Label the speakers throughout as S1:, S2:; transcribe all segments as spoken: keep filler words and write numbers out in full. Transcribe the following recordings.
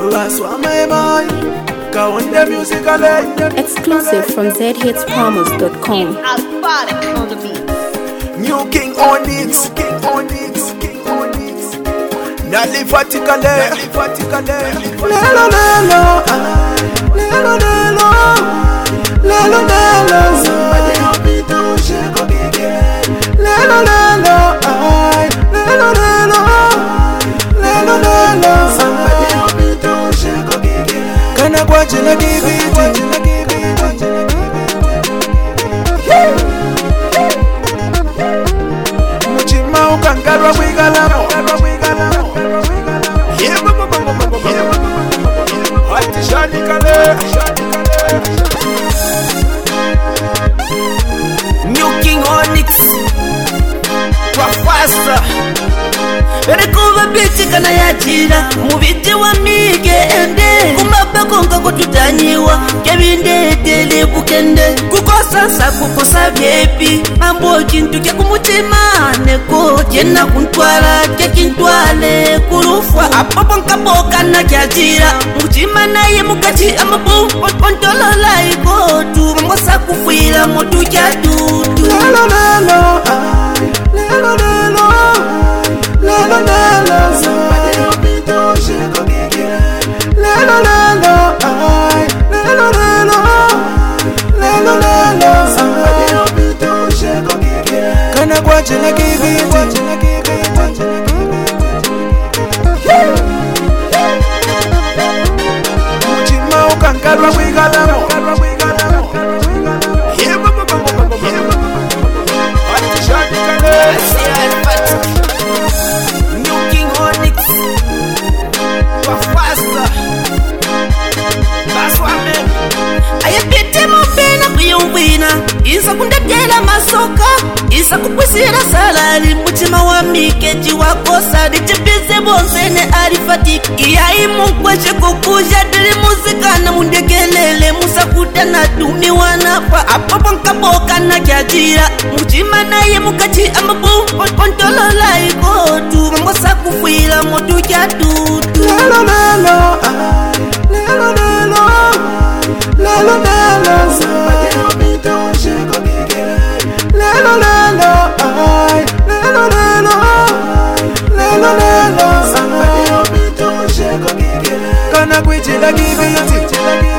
S1: That's why my boy count the music alone.
S2: Exclusive from z hits promos dot com.
S1: New king on it, king on it, king on it. Nali fatikale, nali fatikale. Lelo lelo, lelo lelo, lelo lelo. Somebody help me to shake up again. Lelo lelo, lelo lelo, lelo lelo. Somebody help me to shake up again. Kana kwa jina kibiti. Kangaroo wigalamo, yeah, what is Shani Kale?
S3: New King Onyx, Professor. Erikuba biti kana yachira, mubiti wa mige ende. Kumaba konga kututanyiwa, kebinde tele bukende. Kukosa sa kukosa byepi, mambo kintu kya kumutima neko. Jena kuntwala kya kintwale kurufwa. Apopo nkaboka na kyachira, mutima naye mukachi amabu. Ontolola ikotu, mwosa kufwira motu kya tutu.
S1: Lelo lelo, lelo lelo. Lelo lelo, somebody help me to shake up again. Lelo lelo, ay, lelo lelo, lelo lelo, somebody help me to shake up again. Kana kwa jina kibiti, muchima ukangarwa wigalamo, yeah, what is Shani Kale?
S3: Isa kundetela masoka, isa kupwisira salari. Mutima wa mikeji wakosa, dichipize bonsene arifatiki. Iya imu kweshe kukuja, dili muzika na mundekelele. Musa kuta na dumi wanapa, apopo nkaboka na kiajira. Mutima na ye mukachi amabu, ontolola ikotu. Mwosa kufwila motu kya tutu.
S1: Lelo lelo, lelo lelo, lelo lelo. Somebody help me to shake up again. Lelo lelo, ay, lelo lelo, lelo lelo. Somebody help me to shake up again. Kana kwichila kibiti,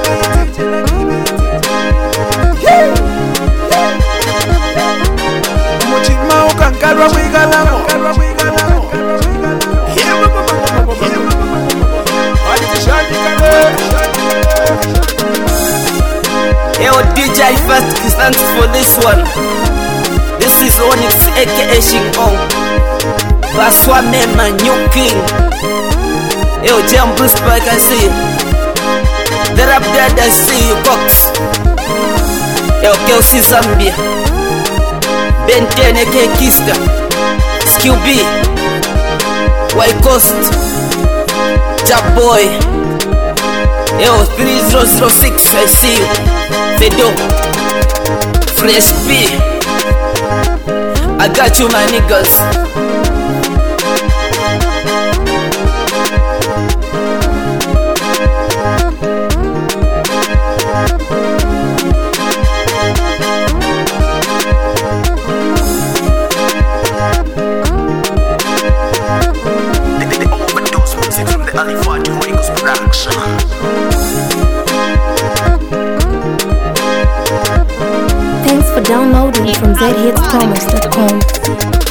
S1: muchima ukangarwa wigalamo, yeah, what is Shani Kale?
S3: Yo, D J First, thanks for this one. This is Onyx aka Shingong. Baswa Mema, New King. Yo, Jam Bruce Pike, I see you. The Rap Dad, I see you, Cox. Yo, Kelsey Zambia. Ben ten aka Kista. Skill B. White Coast. Jab Boy. Yo, three zero zero six, I see you. Fedo, Fresh B. I got you, my niggas.
S4: The overdose music from the Alifati Records production.
S2: Thanks for downloading from z hits promos dot com.